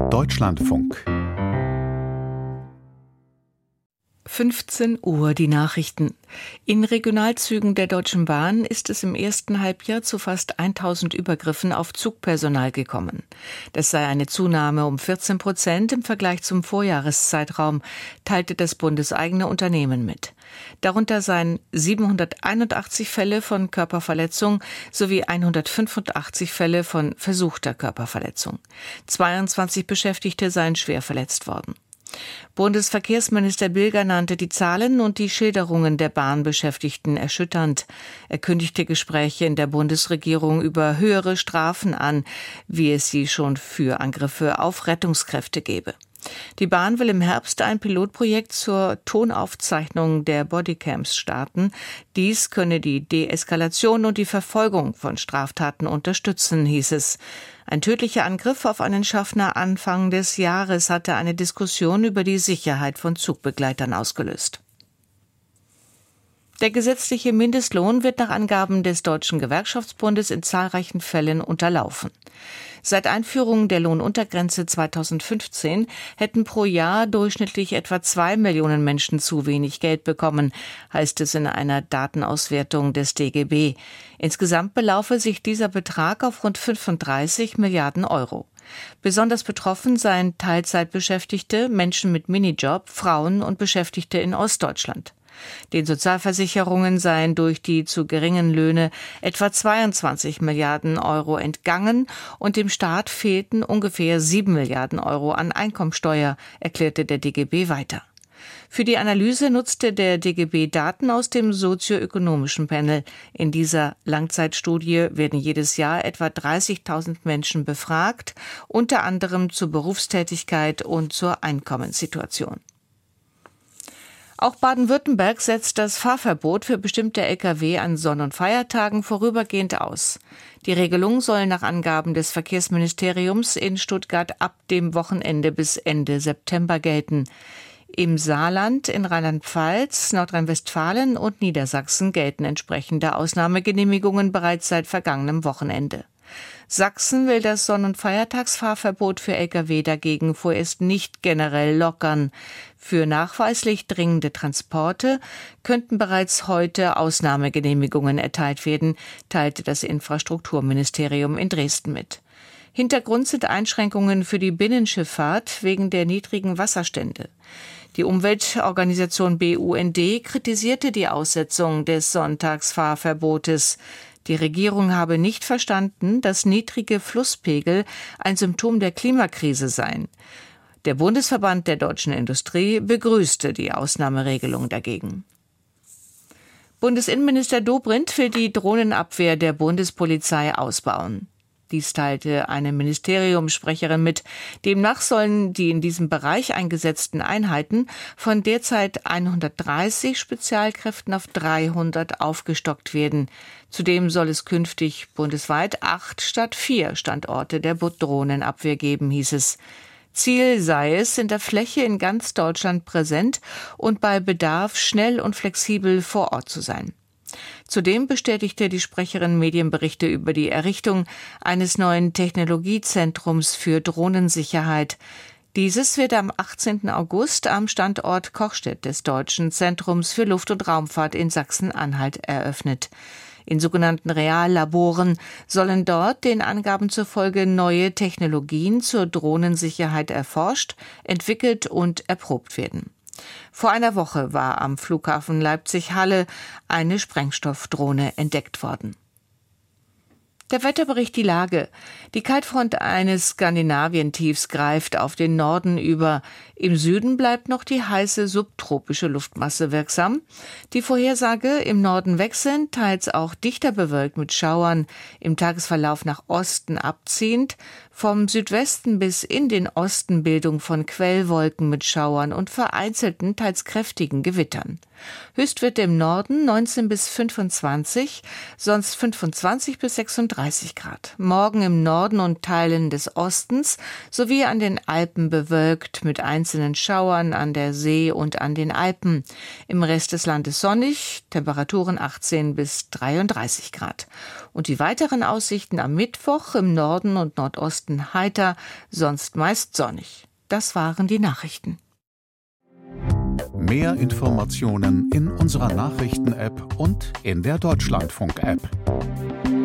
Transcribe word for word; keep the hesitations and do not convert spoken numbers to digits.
Deutschlandfunk. fünfzehn Uhr die Nachrichten. In Regionalzügen der Deutschen Bahn ist es im ersten Halbjahr zu fast tausend Übergriffen auf Zugpersonal gekommen. Das sei eine Zunahme um vierzehn Prozent im Vergleich zum Vorjahreszeitraum, teilte das bundeseigene Unternehmen mit. Darunter seien siebenhunderteinundachtzig Fälle von Körperverletzung sowie hundertfünfundachtzig Fälle von versuchter Körperverletzung. zweiundzwanzig Beschäftigte seien schwer verletzt worden. Bundesverkehrsminister Bilger nannte die Zahlen und die Schilderungen der Bahnbeschäftigten erschütternd. Er kündigte Gespräche in der Bundesregierung über höhere Strafen an, wie es sie schon für Angriffe auf Rettungskräfte gebe. Die Bahn will im Herbst ein Pilotprojekt zur Tonaufzeichnung der Bodycams starten. Dies könne die Deeskalation und die Verfolgung von Straftaten unterstützen, hieß es. Ein tödlicher Angriff auf einen Schaffner Anfang des Jahres hatte eine Diskussion über die Sicherheit von Zugbegleitern ausgelöst. Der gesetzliche Mindestlohn wird nach Angaben des Deutschen Gewerkschaftsbundes in zahlreichen Fällen unterlaufen. Seit Einführung der Lohnuntergrenze zweitausendfünfzehn hätten pro Jahr durchschnittlich etwa zwei Millionen Menschen zu wenig Geld bekommen, heißt es in einer Datenauswertung des D G B. Insgesamt belaufe sich dieser Betrag auf rund fünfunddreißig Milliarden Euro. Besonders betroffen seien Teilzeitbeschäftigte, Menschen mit Minijob, Frauen und Beschäftigte in Ostdeutschland. Den Sozialversicherungen seien durch die zu geringen Löhne etwa zweiundzwanzig Milliarden Euro entgangen und dem Staat fehlten ungefähr sieben Milliarden Euro an Einkommensteuer, erklärte der D G B weiter. Für die Analyse nutzte der D G B Daten aus dem sozioökonomischen Panel. In dieser Langzeitstudie werden jedes Jahr etwa dreißigtausend Menschen befragt, unter anderem zur Berufstätigkeit und zur Einkommenssituation. Auch Baden-Württemberg setzt das Fahrverbot für bestimmte L K W an Sonn- und Feiertagen vorübergehend aus. Die Regelung soll nach Angaben des Verkehrsministeriums in Stuttgart ab dem Wochenende bis Ende September gelten. Im Saarland, in Rheinland-Pfalz, Nordrhein-Westfalen und Niedersachsen gelten entsprechende Ausnahmegenehmigungen bereits seit vergangenem Wochenende. Sachsen will das Sonn- und Feiertagsfahrverbot für L K W dagegen vorerst nicht generell lockern. Für nachweislich dringende Transporte könnten bereits heute Ausnahmegenehmigungen erteilt werden, teilte das Infrastrukturministerium in Dresden mit. Hintergrund sind Einschränkungen für die Binnenschifffahrt wegen der niedrigen Wasserstände. Die Umweltorganisation B U N D kritisierte die Aussetzung des Sonntagsfahrverbotes. Die Regierung habe nicht verstanden, dass niedrige Flusspegel ein Symptom der Klimakrise seien. Der Bundesverband der deutschen Industrie begrüßte die Ausnahmeregelung dagegen. Bundesinnenminister Dobrindt will die Drohnenabwehr der Bundespolizei ausbauen. Dies teilte eine Ministeriumssprecherin mit. Demnach sollen die in diesem Bereich eingesetzten Einheiten von derzeit hundertdreißig Spezialkräften auf dreihundert aufgestockt werden. Zudem soll es künftig bundesweit acht statt vier Standorte der Drohnenabwehr geben, hieß es. Ziel sei es, in der Fläche in ganz Deutschland präsent und bei Bedarf schnell und flexibel vor Ort zu sein. Zudem bestätigte die Sprecherin Medienberichte über die Errichtung eines neuen Technologiezentrums für Drohnensicherheit. Dieses wird am achtzehnten August am Standort Kochstedt des Deutschen Zentrums für Luft- und Raumfahrt in Sachsen-Anhalt eröffnet. In sogenannten Reallaboren sollen dort den Angaben zufolge neue Technologien zur Drohnensicherheit erforscht, entwickelt und erprobt werden. Vor einer Woche war am Flughafen Leipzig-Halle eine Sprengstoffdrohne entdeckt worden. Der Wetterbericht die Lage. Die Kaltfront eines Skandinavientiefs greift auf den Norden über. Im Süden bleibt noch die heiße subtropische Luftmasse wirksam. Die Vorhersage: im Norden wechselnd, teils auch dichter bewölkt mit Schauern, im Tagesverlauf nach Osten abziehend, vom Südwesten bis in den Osten Bildung von Quellwolken mit Schauern und vereinzelten, teils kräftigen Gewittern. Höchstwerte im Norden neunzehn bis fünfundzwanzig, sonst fünfundzwanzig bis sechsunddreißig einunddreißig Grad. Morgen im Norden und Teilen des Ostens sowie an den Alpen bewölkt mit einzelnen Schauern an der See und an den Alpen. Im Rest des Landes sonnig, Temperaturen achtzehn bis dreiunddreißig Grad. Und die weiteren Aussichten am Mittwoch im Norden und Nordosten heiter, sonst meist sonnig. Das waren die Nachrichten. Mehr Informationen in unserer Nachrichten-App und in der Deutschlandfunk-App.